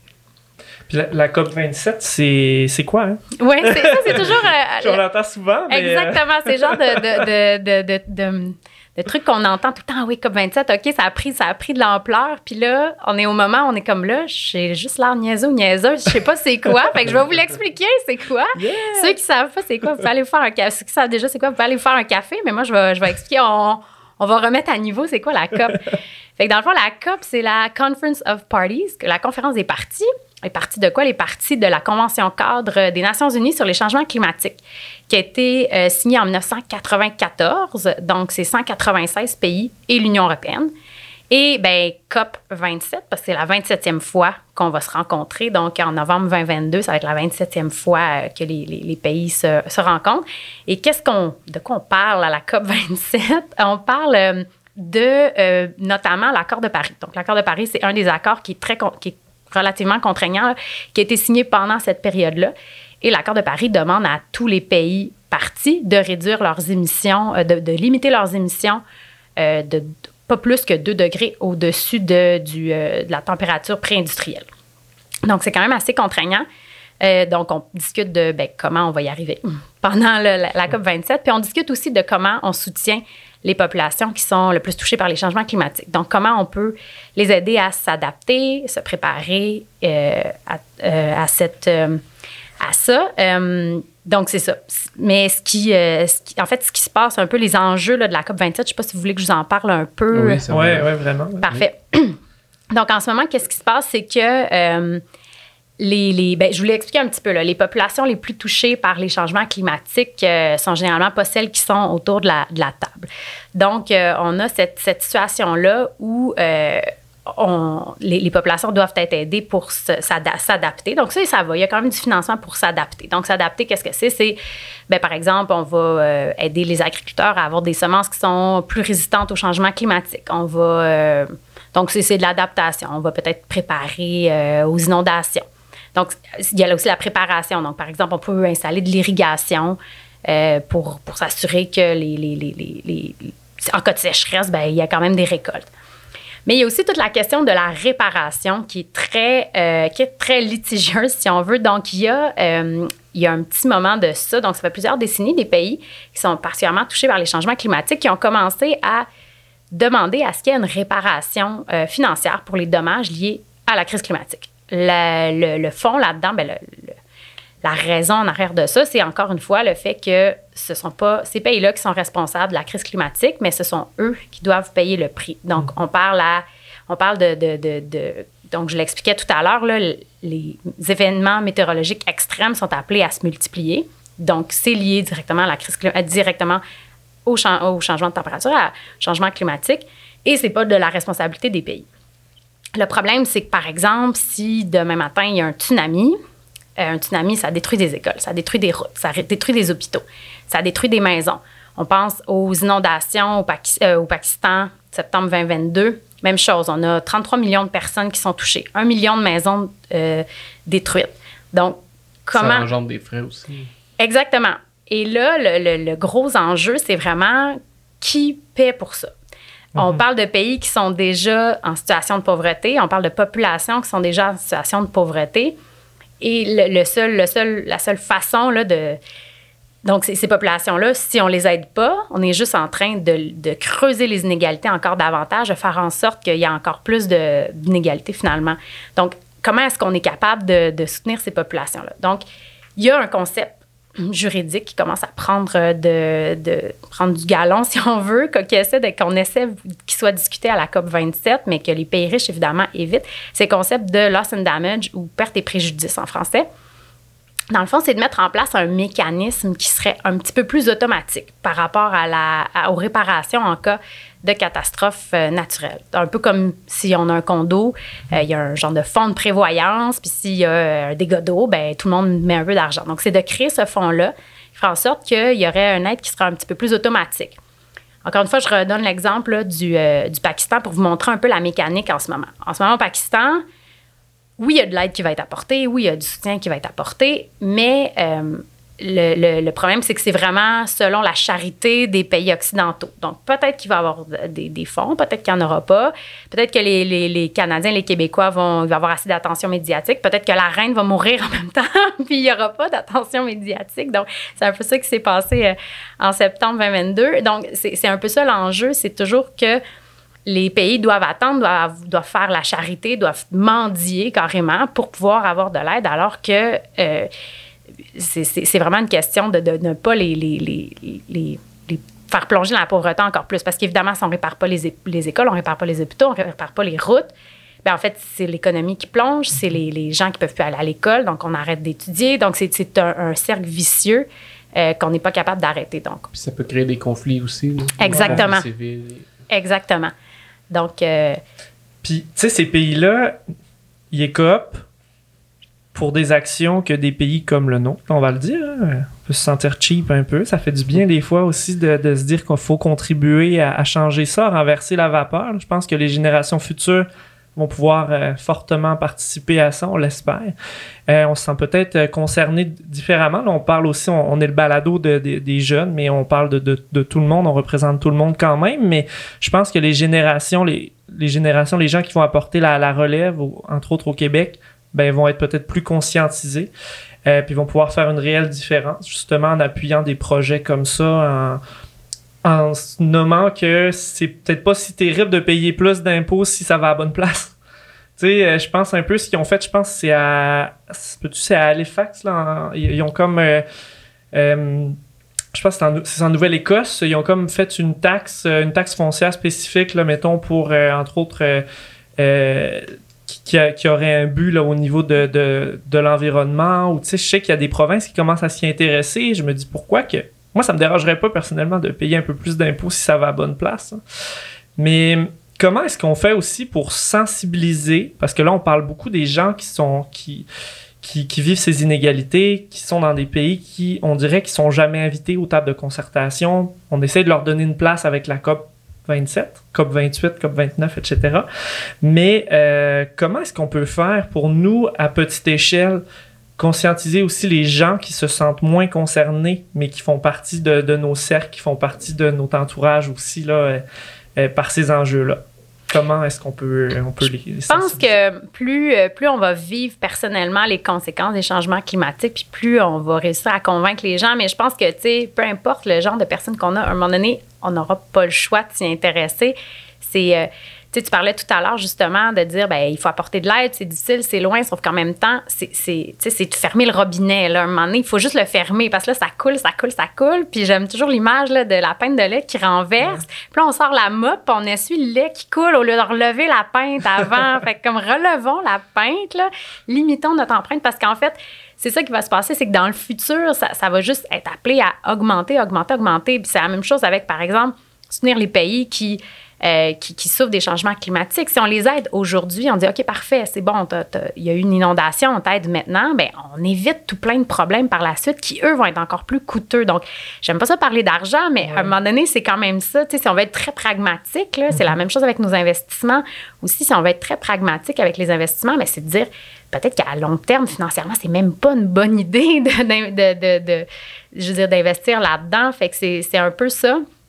Puis la, la COP vingt-sept, c'est, c'est quoi, hein? Oui, c'est ça, c'est toujours... Euh, On l'entend souvent, mais... Exactement, c'est le genre de, de, de, de, de, de, de trucs qu'on entend tout le temps. Ah oui, COP vingt-sept, OK, ça a pris, ça a pris de l'ampleur. Puis là, on est au moment, on est comme là, j'ai juste l'air niaiseux ou niaiseuse, je sais pas c'est quoi. Fait que je vais vous l'expliquer, c'est quoi. Yeah. Ceux qui savent pas c'est quoi, vous pouvez aller vous faire un café. Ceux qui savent déjà c'est quoi, vous pouvez aller vous faire un café. Mais moi, je vais, je vais expliquer... On, On va remettre à niveau, c'est quoi la COP? Fait que dans le fond, la COP, c'est la Conference of Parties, la conférence des parties. Les parties de quoi? Les parties de la Convention cadre des Nations unies sur les changements climatiques, qui a été euh, signée en dix-neuf cent quatre-vingt-quatorze. Donc, c'est cent quatre-vingt-seize pays et l'Union européenne. Et, bien, COP vingt-sept, parce que c'est la vingt-septième fois qu'on va se rencontrer. Donc, en novembre vingt vingt-deux, ça va être la vingt-septième fois que les, les, les pays se, se rencontrent. Et qu'est-ce qu'on, de quoi on parle à la COP vingt-sept? On parle de, euh, notamment, l'accord de Paris. Donc, l'accord de Paris, c'est un des accords qui est, très, qui est relativement contraignant, là, qui a été signé pendant cette période-là. Et l'accord de Paris demande à tous les pays partis de réduire leurs émissions, de, de limiter leurs émissions euh, de pas plus que deux degrés au-dessus de, du, euh, de la température pré-industrielle. Donc, c'est quand même assez contraignant. Euh, donc, on discute de ben, comment on va y arriver pendant le, la, la COP vingt-sept. Puis, on discute aussi de comment on soutient les populations qui sont le plus touchées par les changements climatiques. Donc, comment on peut les aider à s'adapter, se préparer euh, à, euh, à, cette, euh, à ça. Euh, Donc, c'est ça. Mais ce qui, euh, ce qui, en fait, ce qui se passe, un peu les enjeux là, de la COP vingt-sept, je ne sais pas si vous voulez que je vous en parle un peu. Oui, oui, ouais, vraiment. Parfait. Oui. Donc, en ce moment, qu'est-ce qui se passe? C'est que euh, les, les ben, je voulais expliquer un petit peu. Là, les populations les plus touchées par les changements climatiques euh, sont généralement pas celles qui sont autour de la, de la table. Donc, euh, on a cette, cette situation-là où... Euh, On, les, les populations doivent être aidées pour se, s'adapter. Donc, ça, ça va. Il y a quand même du financement pour s'adapter. Donc, s'adapter, qu'est-ce que c'est? C'est, bien, par exemple, on va euh, aider les agriculteurs à avoir des semences qui sont plus résistantes au changement climatique. On va... Euh, donc, c'est, c'est de l'adaptation. On va peut-être préparer euh, aux inondations. Donc, il y a là aussi la préparation. Donc, par exemple, on peut installer de l'irrigation euh, pour, pour s'assurer que les, les, les, les, les, en cas de sécheresse, bien, il y a quand même des récoltes. Mais il y a aussi toute la question de la réparation qui est très, euh, qui est très litigieuse, si on veut. Donc, il y, a, euh, il y a un petit moment de ça. Donc, ça fait plusieurs décennies, des pays qui sont particulièrement touchés par les changements climatiques qui ont commencé à demander à ce qu'il y ait une réparation euh, financière pour les dommages liés à la crise climatique. Le, le, le fond là-dedans, bien, le, le, la raison en arrière de ça, c'est encore une fois le fait que ce ne sont pas ces pays-là qui sont responsables de la crise climatique, mais ce sont eux qui doivent payer le prix. Donc, on parle, à, on parle de, de, de, de... Donc, je l'expliquais tout à l'heure, là, les événements météorologiques extrêmes sont appelés à se multiplier. Donc, c'est lié directement à la crise climatique, directement au, cha- au changement de température, au changement climatique, et ce n'est pas de la responsabilité des pays. Le problème, c'est que, par exemple, si demain matin, il y a un tsunami, Euh, un tsunami, ça détruit des écoles, ça détruit des routes, ça détruit des hôpitaux, ça détruit des maisons. On pense aux inondations au, Paki- euh, au Pakistan, septembre vingt vingt-deux. Même chose, on a trente-trois millions de personnes qui sont touchées, un million de maisons euh, détruites. Donc, comment... Ça engendre des frais aussi. Exactement. Et là, le, le, le gros enjeu, c'est vraiment qui paie pour ça. On parle de pays qui sont déjà en situation de pauvreté. On parle de populations qui sont déjà en situation de pauvreté. Et le, le seul, le seul, la seule façon là, de... Donc, ces, ces populations-là, si on les aide pas, on est juste en train de, de creuser les inégalités encore davantage, de faire en sorte qu'il y a encore plus de, d'inégalités finalement. Donc, comment est-ce qu'on est capable de, de soutenir ces populations-là? Donc, il y a un concept juridique qui commence à prendre, de, de, prendre du galon, si on veut, qu'on essaie, de, qu'on essaie qu'il soit discuté à la COP vingt-sept, mais que les pays riches, évidemment, évitent. C'est le concept de loss and damage ou perte et préjudice en français. Dans le fond, c'est de mettre en place un mécanisme qui serait un petit peu plus automatique par rapport à la, à, aux réparations en cas de catastrophe euh, naturelle. Un peu comme si on a un condo, euh, il y a un genre de fonds de prévoyance, puis s'il y a un dégât d'eau, ben tout le monde met un peu d'argent. Donc, c'est de créer ce fonds-là qui ferait en sorte qu'il y aurait un aide qui serait un petit peu plus automatique. Encore une fois, je redonne l'exemple là, du, euh, du Pakistan pour vous montrer un peu la mécanique en ce moment. En ce moment, au Pakistan, oui, il y a de l'aide qui va être apportée, oui, il y a du soutien qui va être apporté, mais euh, le, le, le problème, c'est que c'est vraiment selon la charité des pays occidentaux. Donc, peut-être qu'il va y avoir des, des fonds, peut-être qu'il n'y en aura pas, peut-être que les, les, les Canadiens, les Québécois vont, vont avoir assez d'attention médiatique, peut-être que la reine va mourir en même temps, puis il n'y aura pas d'attention médiatique. Donc, c'est un peu ça qui s'est passé euh, en septembre vingt vingt-deux. Donc, c'est, c'est un peu ça l'enjeu, c'est toujours que les pays doivent attendre, doivent, doivent faire la charité, doivent mendier carrément pour pouvoir avoir de l'aide, alors que euh, c'est, c'est, c'est vraiment une question de, de, de ne pas les, les, les, les, les faire plonger dans la pauvreté encore plus. Parce qu'évidemment, si on ne répare pas les, les écoles, on ne répare pas les hôpitaux, on ne répare pas les routes, bien, en fait, c'est l'économie qui plonge, c'est les, les gens qui ne peuvent plus aller à l'école, donc on arrête d'étudier. Donc, c'est, c'est un, un cercle vicieux euh, qu'on n'est pas capable d'arrêter. Donc. Puis ça peut créer des conflits aussi. Là. Exactement. Des civils. Exactement. Donc. Euh, Puis, tu sais, ces pays-là, ils écopent pour des actions que des pays comme le nôtre, on va le dire, hein, on peut se sentir cheap un peu. Ça fait du bien des fois aussi de, de se dire qu'il faut contribuer à, à changer ça, renverser la vapeur. Je pense que les générations futures vont pouvoir euh, fortement participer à ça, on l'espère. Euh, on se sent peut-être euh, concerné différemment. Là, on parle aussi, on, on est le balado de, de, des jeunes, mais on parle de, de, de tout le monde, on représente tout le monde quand même, mais je pense que les générations, les, les générations, les gens qui vont apporter la, la relève, au, entre autres au Québec, ben, vont être peut-être plus conscientisés, euh, puis vont pouvoir faire une réelle différence, justement en appuyant des projets comme ça, en en se nommant que c'est peut-être pas si terrible de payer plus d'impôts si ça va à la bonne place. Tu sais, euh, je pense un peu ce qu'ils ont fait, je pense c'est à peux-tu c'est à Halifax là, en, ils ont comme euh, euh, je pense que c'est en, c'est en Nouvelle-Écosse, ils ont comme fait une taxe une taxe foncière spécifique là, mettons pour euh, entre autres euh, euh, qui, a, qui aurait un but là au niveau de de de l'environnement, ou tu sais, je sais qu'il y a des provinces qui commencent à s'y intéresser, je me dis pourquoi que moi, ça me dérangerait pas personnellement de payer un peu plus d'impôts si ça va à la bonne place. Hein. Mais comment est-ce qu'on fait aussi pour sensibiliser? Parce que là, on parle beaucoup des gens qui sont qui, qui, qui vivent ces inégalités, qui sont dans des pays qui, on dirait, qui sont jamais invités aux tables de concertation. On essaie de leur donner une place avec la COP vingt-sept, COP vingt-huit, COP vingt-neuf, et cetera. Mais euh, comment est-ce qu'on peut faire pour nous, à petite échelle, conscientiser aussi les gens qui se sentent moins concernés, mais qui font partie de, de nos cercles, qui font partie de notre entourage aussi, là, euh, euh, par ces enjeux-là? Comment est-ce qu'on peut, on peut les, les Je pense que plus, plus on va vivre personnellement les conséquences des changements climatiques, puis plus on va réussir à convaincre les gens. Mais je pense que, tu sais, peu importe le genre de personne qu'on a, à un moment donné, on n'aura pas le choix de s'y intéresser. C'est... Euh, Tu sais, tu parlais tout à l'heure, justement, de dire, ben il faut apporter de l'aide, c'est difficile, c'est loin, sauf qu'en même temps, c'est, c'est, tu sais, c'est de fermer le robinet, là. À un moment donné, il faut juste le fermer, parce que là, ça coule, ça coule, ça coule. Puis j'aime toujours l'image, là, de la pinte de lait qui renverse. Puis là, on sort la mop, puis on essuie le lait qui coule au lieu de relever la pinte avant. Fait que comme relevons la pinte, là, limitons notre empreinte, parce qu'en fait, c'est ça qui va se passer, c'est que dans le futur, ça, ça va juste être appelé à augmenter, augmenter, augmenter. Puis c'est la même chose avec, par exemple, soutenir les pays qui... Euh, qui, qui souffrent des changements climatiques. Si on les aide aujourd'hui, on dit « OK, parfait, c'est bon, il y a eu une inondation, on t'aide maintenant. » Bien, on évite tout plein de problèmes par la suite qui, eux, vont être encore plus coûteux. Donc, j'aime pas ça parler d'argent, mais ouais. À un moment donné, c'est quand même ça. Tu sais, si on veut être très pragmatique, là, mm-hmm. c'est la même chose avec nos investissements. Aussi, si on veut être très pragmatique avec les investissements, bien, c'est de dire peut-être qu'à long terme, financièrement, c'est même pas une bonne idée de, de, de, de, de je veux dire, d'investir là-dedans. Fait que c'est, c'est un peu ça.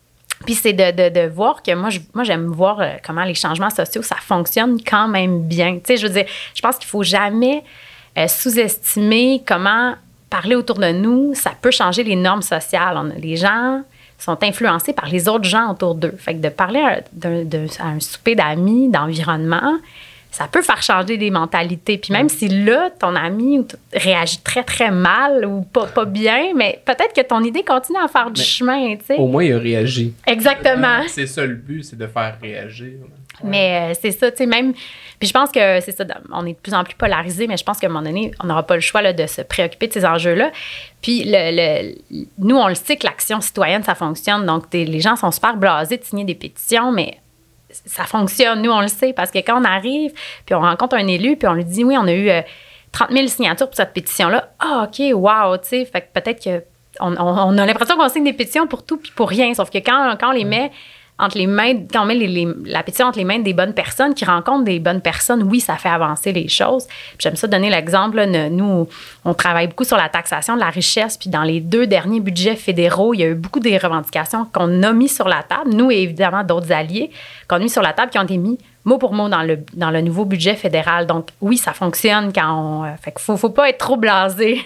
Puis c'est de, de, de voir que moi, je, moi j'aime voir euh, comment les changements sociaux, ça fonctionne quand même bien. Tu sais, je veux dire, je pense qu'il ne faut jamais euh, sous-estimer comment parler autour de nous, ça peut changer les normes sociales. On a, les gens sont influencés par les autres gens autour d'eux. Fait que de parler à, de, de, à un souper d'amis, d'environnement, ça peut faire changer des mentalités. Puis même si là, ton ami réagit très, très mal ou pas, pas bien, mais peut-être que ton idée continue à faire du mais chemin, tu sais. Au moins, il a réagi. Exactement. C'est ça le but, c'est de faire réagir. Ouais. Mais euh, c'est ça, tu sais, même... Puis je pense que c'est ça, on est de plus en plus polarisés, mais je pense qu'à un moment donné, on n'aura pas le choix là, de se préoccuper de ces enjeux-là. Puis le, le, nous, on le sait que l'action citoyenne, ça fonctionne. Donc, les gens sont super blasés de signer des pétitions, mais... ça fonctionne, nous, on le sait, parce que quand on arrive, puis on rencontre un élu, puis on lui dit, oui, on a eu euh, trente mille signatures pour cette pétition-là. Ah, OK, wow, tu sais, fait que peut-être qu'on on, on a l'impression qu'on signe des pétitions pour tout puis pour rien, sauf que quand, quand on les met entre les mains, quand on met les, les, la pétition entre les mains des bonnes personnes qui rencontrent des bonnes personnes, oui, ça fait avancer les choses. Puis j'aime ça donner l'exemple, là, nous, on travaille beaucoup sur la taxation de la richesse, puis dans les deux derniers budgets fédéraux, il y a eu beaucoup des revendications qu'on a mis sur la table, nous et évidemment d'autres alliés, qu'on a mis sur la table, qui ont été mis mot pour mot dans le, dans le nouveau budget fédéral. Donc oui, ça fonctionne quand on... Euh, fait qu'il faut, faut pas être trop blasé.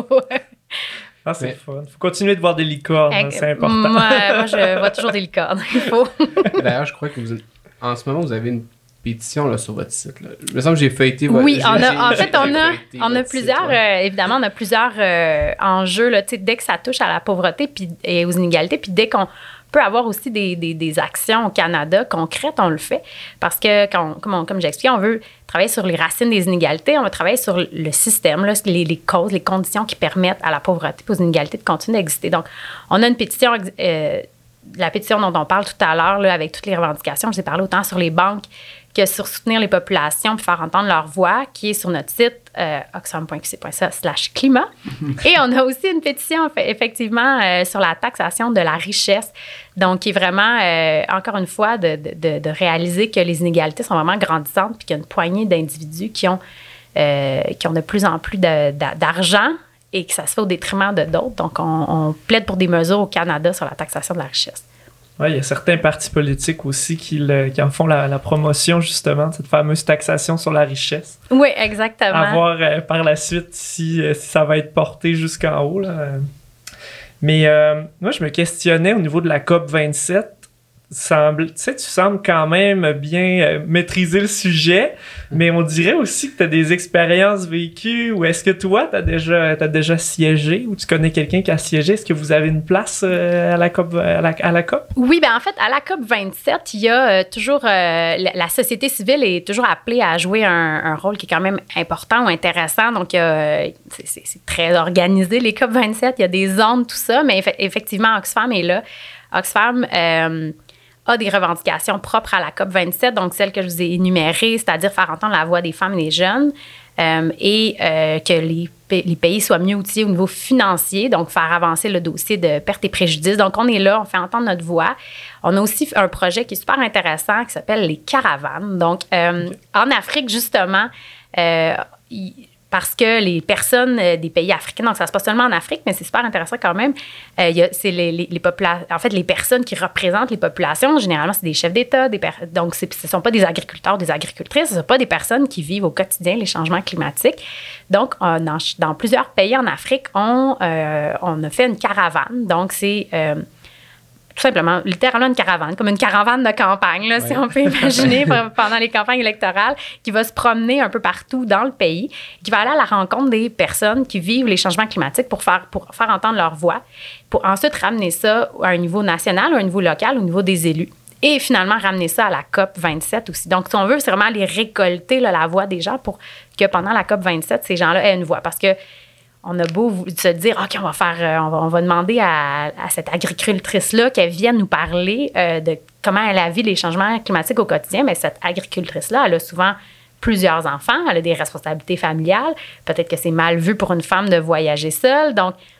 Ah, c'est mais, fun. Il faut continuer de voir des licornes, euh, c'est important. Moi, moi, je vois toujours des licornes. Il faut. D'ailleurs, je crois que vous êtes, en ce moment, vous avez une pétition là, sur votre site. Là. Il me semble que j'ai feuilleté votre Oui, on a, en fait, on a, on a plusieurs, site, ouais. euh, évidemment, on a plusieurs euh, enjeux, là, dès que ça touche à la pauvreté puis, et aux inégalités, puis dès qu'on peut avoir aussi des, des, des actions au Canada concrètes, on le fait. Parce que, quand, comme, on, comme j'ai expliqué, on veut travailler sur les racines des inégalités, on veut travailler sur le système, là, les, les causes, les conditions qui permettent à la pauvreté et aux inégalités de continuer d'exister. Donc, on a une pétition, euh, la pétition dont on parle tout à l'heure, là, avec toutes les revendications, je vous ai parlé autant sur les banques que sur soutenir les populations puis faire entendre leur voix, qui est sur notre site euh, oxfam point q c point c a slash climat. Et on a aussi une pétition, effectivement, euh, sur la taxation de la richesse, donc qui est vraiment, euh, encore une fois, de, de, de réaliser que les inégalités sont vraiment grandissantes puis qu'il y a une poignée d'individus qui ont, euh, qui ont de plus en plus de, de, d'argent et que ça se fait au détriment de d'autres. Donc, on, on plaide pour des mesures au Canada sur la taxation de la richesse. Oui, il y a certains partis politiques aussi qui, le, qui en font la, la promotion, justement, de cette fameuse taxation sur la richesse. Oui, exactement. À voir euh, par la suite si, euh, si ça va être porté jusqu'en haut. Là. Mais euh, moi, je me questionnais au niveau de la C O P vingt-sept. Semble, tu sais, tu sembles quand même bien euh, maîtriser le sujet, mais on dirait aussi que tu as des expériences vécues. Ou est-ce que toi, tu as déjà, t'as déjà siégé ou tu connais quelqu'un qui a siégé? Est-ce que vous avez une place euh, à, la C O P, à, la, à la C O P? Oui, bien en fait, à la C O P vingt-sept, il y a euh, toujours... Euh, la, la société civile est toujours appelée à jouer un, un rôle qui est quand même important ou intéressant. Donc, euh, c'est, c'est, c'est très organisé, les C O P vingt-sept. Il y a des zones, tout ça, mais eff- effectivement, Oxfam est là. Oxfam... Euh, a des revendications propres à la C O P vingt-sept, donc celles que je vous ai énumérées, c'est-à-dire faire entendre la voix des femmes et des jeunes euh, et euh, que les, les pays soient mieux outillés au niveau financier, donc faire avancer le dossier de pertes et préjudices. Donc, on est là, on fait entendre notre voix. On a aussi un projet qui est super intéressant qui s'appelle les caravanes. Donc, euh, okay. En Afrique, justement, euh, il, parce que les personnes euh, des pays africains, donc ça se passe seulement en Afrique, mais c'est super intéressant quand même, euh, y a, c'est les, les, les popula- en fait, les personnes qui représentent les populations, généralement, c'est des chefs d'État, des per- donc c'est, ce ne sont pas des agriculteurs, des agricultrices, ce ne sont pas des personnes qui vivent au quotidien les changements climatiques. Donc, euh, dans, dans plusieurs pays en Afrique, on, euh, on a fait une caravane, donc c'est... Euh, tout simplement, littéralement une caravane, comme une caravane de campagne, là, ouais. Si on peut imaginer, pendant les campagnes électorales, qui va se promener un peu partout dans le pays, qui va aller à la rencontre des personnes qui vivent les changements climatiques pour faire, pour faire entendre leur voix, pour ensuite ramener ça à un niveau national, à un niveau local, au niveau des élus. Et finalement, ramener ça à la C O P vingt-sept aussi. Donc, si on veut, c'est vraiment aller récolter là, la voix des gens pour que pendant la C O P vingt-sept, ces gens-là aient une voix. Parce que on a beau se dire, OK, on va faire, on va, on va demander à, à cette agricultrice-là qu'elle vienne nous parler euh, de comment elle a vu les changements climatiques au quotidien. Mais cette agricultrice-là, elle a souvent plusieurs enfants, elle a des responsabilités familiales. Peut-être que c'est mal vu pour une femme de voyager seule. Donc,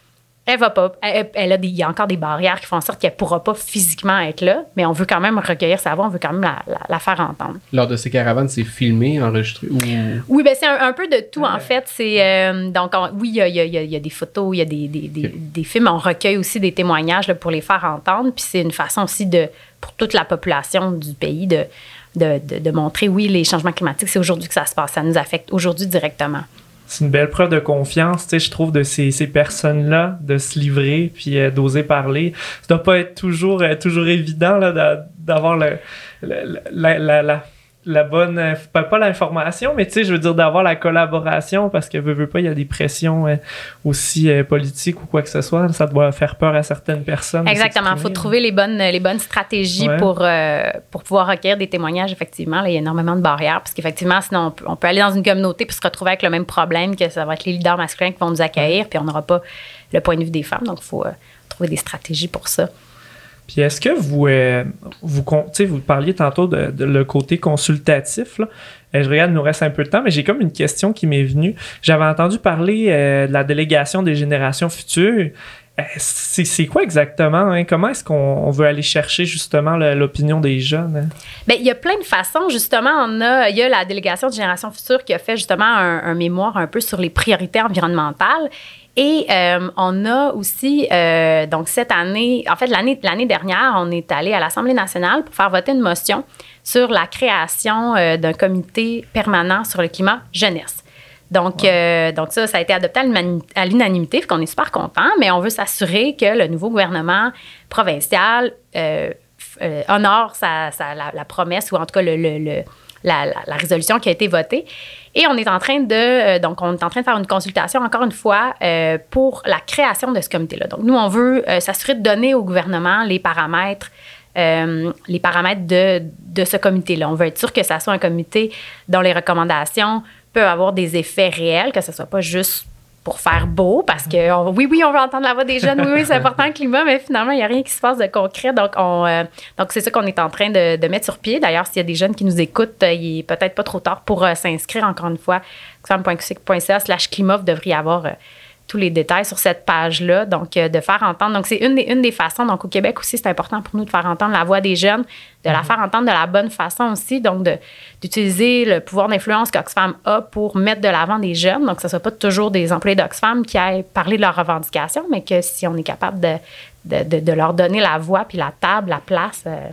Elle va pas. Elle, elle a des, il y a encore des barrières qui font en sorte qu'elle pourra pas physiquement être là, mais on veut quand même recueillir sa voix, on veut quand même la, la, la faire entendre. Lors de ces caravanes, c'est filmé, enregistré ou... Oui, ben c'est un, un peu de tout, en fait. C'est, euh, donc, on, oui, il y a, il y, a, il y a des photos, il y a des, des, des, okay. des films. On recueille aussi des témoignages là, pour les faire entendre. Puis c'est une façon aussi de, pour toute la population du pays de, de, de, de montrer, oui, les changements climatiques, c'est aujourd'hui que ça se passe. Ça nous affecte aujourd'hui directement. C'est une belle preuve de confiance, tu sais, je trouve, de ces, ces personnes-là, de se livrer puis euh, d'oser parler. Ça doit pas être toujours, euh, toujours évident là, d'avoir le, le, la, la, la, la bonne... Euh, pas, pas l'information, mais tu sais, je veux dire d'avoir la collaboration parce que, veux, veux pas, il y a des pressions euh, aussi euh, politiques ou quoi que ce soit. Ça doit faire peur à certaines personnes. Exactement. Il faut trouver les bonnes, les bonnes stratégies ouais. pour, euh, pour pouvoir recueillir des témoignages. Effectivement, là, il y a énormément de barrières parce qu'effectivement, sinon, on peut, on peut aller dans une communauté puis se retrouver avec le même problème que ça va être les leaders masculins qui vont nous accueillir puis on n'aura pas le point de vue des femmes. Donc, il faut euh, trouver des stratégies pour ça. Puis est-ce que vous, euh, vous, vous parliez tantôt de, de le côté consultatif, là. Euh, je regarde, il nous reste un peu de temps, mais j'ai comme une question qui m'est venue. J'avais entendu parler euh, de la délégation des générations futures. Euh, c'est, c'est quoi exactement? Hein? Comment est-ce qu'on on veut aller chercher justement le, l'opinion des jeunes? Hein? Bien, il y a plein de façons. Justement, on a, il y a la délégation des générations futures qui a fait justement un, un mémoire un peu sur les priorités environnementales. Et euh, on a aussi, euh, donc cette année, en fait, l'année, l'année dernière, on est allé à l'Assemblée nationale pour faire voter une motion sur la création euh, d'un comité permanent sur le climat jeunesse. Donc, ouais. euh, donc ça, ça a été adopté à l'unanimité, fait qu'on est super contents, mais on veut s'assurer que le nouveau gouvernement provincial euh, euh, honore sa, sa, la, la promesse, ou en tout cas le, le, le La, la, la résolution qui a été votée. Et on est en train de, euh, donc on est en train de faire une consultation, encore une fois, euh, pour la création de ce comité-là. Donc, nous, on veut euh, s'assurer de donner au gouvernement les paramètres, euh, les paramètres de, de ce comité-là. On veut être sûr que ça soit un comité dont les recommandations peuvent avoir des effets réels, que ce ne soit pas juste pour faire beau, parce que on, oui, oui, on veut entendre la voix des jeunes, oui, oui, c'est important le climat, mais finalement, il n'y a rien qui se passe de concret. Donc, on, euh, donc c'est ça qu'on est en train de, de mettre sur pied. D'ailleurs, s'il y a des jeunes qui nous écoutent, euh, il n'est peut-être pas trop tard pour euh, s'inscrire, encore une fois, oxfam point q c point c a slash climat, vous devriez avoir euh, tous les détails sur cette page-là, donc euh, de faire entendre. Donc, c'est une des, une des façons. Donc, au Québec aussi, c'est important pour nous de faire entendre la voix des jeunes, de la faire entendre de la bonne façon aussi, donc de, d'utiliser le pouvoir d'influence qu'Oxfam a pour mettre de l'avant des jeunes. Donc, que ce ne soit pas toujours des employés d'Oxfam qui aillent parler de leurs revendications, mais que si on est capable de, de, de, de leur donner la voix, puis la table, la place. Euh...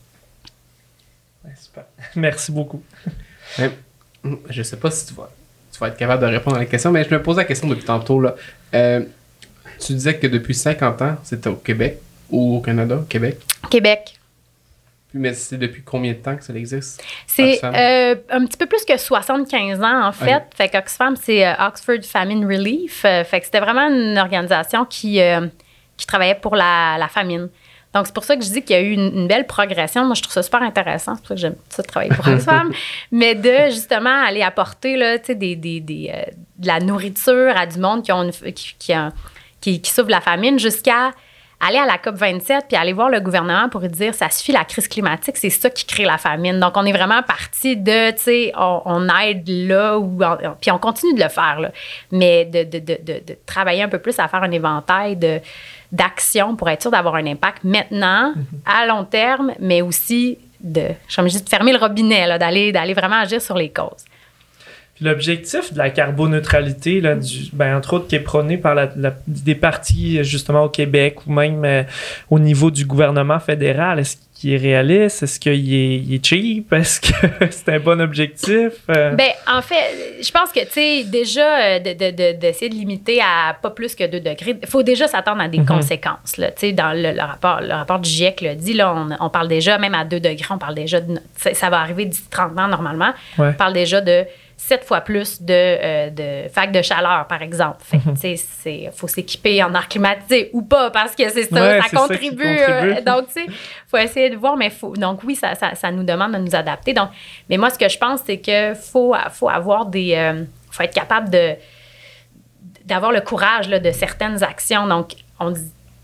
Ouais, super. Merci beaucoup. Je ne sais pas si tu vois. Tu vas être capable de répondre à la question, mais je me pose la question depuis tantôt. Là. Euh, tu disais que depuis cinquante ans, c'était au Québec ou au Canada, au Québec? Québec. Mais c'est depuis combien de temps que ça existe? C'est euh, un petit peu plus que soixante-quinze ans, en fait. Okay. Fait qu'Oxfam, c'est euh, Oxford Famine Relief. Euh, fait que c'était vraiment une organisation qui, euh, qui travaillait pour la, la famine. Donc, c'est pour ça que je dis qu'il y a eu une, une belle progression. Moi, je trouve ça super intéressant. C'est pour ça que j'aime ça travailler pour Oxfam. Mais de, justement, aller apporter là, des, des, des, euh, de la nourriture à du monde qui, ont une, qui, qui, a, qui, qui souffre de la famine, jusqu'à aller à la COP vingt-sept puis aller voir le gouvernement pour lui dire ça suffit, la crise climatique, c'est ça qui crée la famine. Donc, on est vraiment parti de, tu sais, on, on aide là, ou puis on continue de le faire, là, mais de, de, de, de, de travailler un peu plus à faire un éventail de d'actions pour être sûr d'avoir un impact maintenant, mm-hmm. à long terme, mais aussi de, comme je dis, de fermer le robinet, là, d'aller, d'aller vraiment agir sur les causes. Puis l'objectif de la carboneutralité, là, du, ben, entre autres, qui est prôné par la, la, des partis, justement, au Québec ou même euh, au niveau du gouvernement fédéral, est-ce qu'il est réaliste? Est-ce qu'il est, il est cheap? Est-ce que c'est un bon objectif? Euh... Bien, en fait, je pense que, tu sais, déjà, de, de, de, d'essayer de limiter à pas plus que deux degrés, il faut déjà s'attendre à des mm-hmm. conséquences, là. Tu sais, dans le, le, rapport, le rapport du GIEC le dit, là, on, on parle déjà, même à deux degrés, on parle déjà de... Ça va arriver d'ici trente ans, normalement. Ouais. On parle déjà de sept fois plus de, euh, de vagues de chaleur, par exemple. Fait que, mm-hmm. tu sais, il faut s'équiper en air climatisé ou pas, parce que c'est ça, ouais, ça, c'est contribue, ça contribue. Euh, donc, tu sais, il faut essayer de voir, mais faut, donc oui, ça, ça, ça nous demande de nous adapter. Donc, mais moi, ce que je pense, c'est qu'il faut, faut avoir des... Euh, faut être capable de, d'avoir le courage là, de certaines actions. Donc, on dit,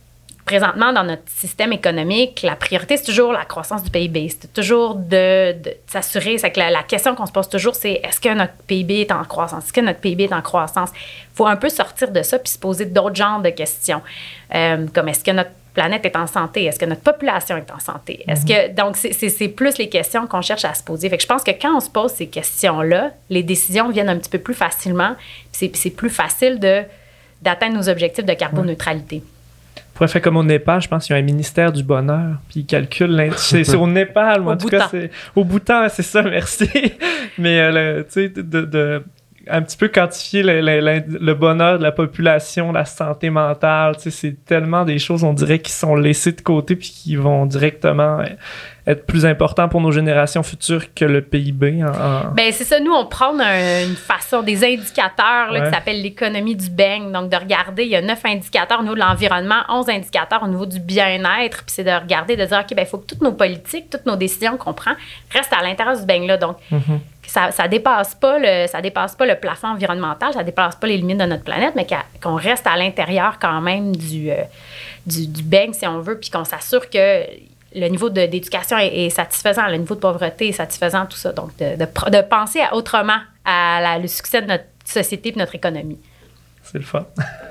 présentement, dans notre système économique, la priorité, c'est toujours la croissance du P I B. C'est toujours de, de s'assurer. C'est que la, la question qu'on se pose toujours, c'est est-ce que notre P I B est en croissance? Est-ce que notre P I B est en croissance? Il faut un peu sortir de ça puis se poser d'autres genres de questions. Euh, comme est-ce que notre planète est en santé? Est-ce que notre population est en santé? Est-ce que, donc, c'est, c'est, c'est plus les questions qu'on cherche à se poser. Fait que je pense que quand on se pose ces questions-là, les décisions viennent un petit peu plus facilement. C'est, c'est plus facile de, d'atteindre nos objectifs de carboneutralité. Ouais. On pourrait faire comme au Népal, je pense qu'il y a un ministère du bonheur, puis ils calculent. C'est, c'est au Népal, moi, en tout cas, c'est au Bhoutan, c'est ça, merci. Mais, euh, tu sais, de, de, de un petit peu quantifier le, le, le bonheur de la population, la santé mentale, tu sais, c'est tellement des choses, on dirait, qui sont laissées de côté puis qui vont directement être plus importants pour nos générations futures que le P I B. En, en... Bien, c'est ça. Nous, on prend un, une façon, des indicateurs là, ouais. qui s'appellent l'économie du beigne. Donc, de regarder, il y a neuf indicateurs au niveau de l'environnement, onze indicateurs au niveau du bien-être. Puis c'est de regarder, de dire, OK, bien, il faut que toutes nos politiques, toutes nos décisions qu'on prend restent à l'intérieur du beigne-là. Donc, mm-hmm. ça, ça dépasse pas le, ça dépasse pas le plafond environnemental, ça dépasse pas les limites de notre planète, mais qu'on reste à l'intérieur quand même du, euh, du, du beigne, si on veut, puis qu'on s'assure que le niveau de, d'éducation est, est satisfaisant, le niveau de pauvreté est satisfaisant, tout ça. Donc, de, de, de penser à autrement à la, le succès de notre société et de notre économie. C'est le fun.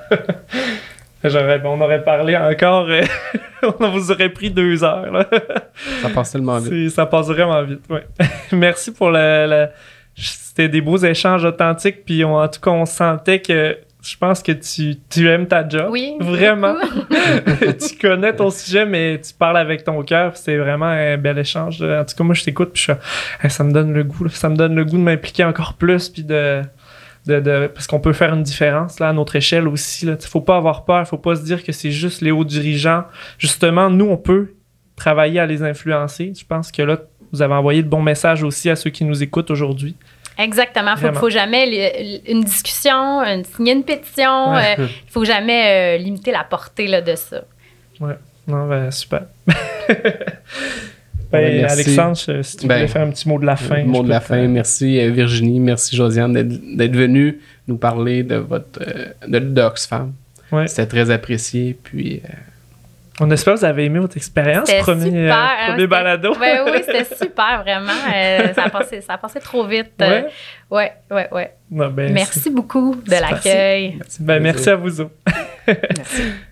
J'aurais, on aurait parlé encore, euh, on vous aurait pris deux heures. Là. Ça passe tellement vite. C'est, ça passe vraiment vite, oui. Merci pour le, le... C'était des beaux échanges authentiques, puis on, en tout cas, on sentait que je pense que tu, tu aimes ta job. Oui. Vraiment. Tu connais ton sujet, mais tu parles avec ton cœur. C'est vraiment un bel échange. En tout cas, moi, je t'écoute, puis je suis, hey, ça me donne le goût. Là, ça me donne le goût de m'impliquer encore plus, puis de, de, de, parce qu'on peut faire une différence là, à notre échelle aussi. Il ne faut pas avoir peur. Il ne faut pas se dire que c'est juste les hauts dirigeants. Justement, nous, on peut travailler à les influencer. Je pense que là, vous avez envoyé de bons messages aussi à ceux qui nous écoutent aujourd'hui. Exactement. Il ne faut jamais une discussion, une, signer une pétition. Il ouais. euh, ne faut jamais euh, limiter la portée là, de ça. Oui. Non, ben, super. ben, ouais, Alexandre, si tu ben, voulais faire un petit mot de la fin. Mot de la fin. Merci Virginie, merci Josiane d'être, d'être venue nous parler de votre euh, de, d'Oxfam. Ouais. C'était très apprécié. Puis... Euh, on espère que vous avez aimé votre expérience, c'était premier, super, euh, premier hein, balado. Ben oui, c'était super, vraiment. Euh, ça, a passé, ça a passé trop vite. Oui, ouais. oui, oui. Ouais. Non, ben, merci c'est... beaucoup de c'est l'accueil. Merci. Ben, merci à vous autres. Merci.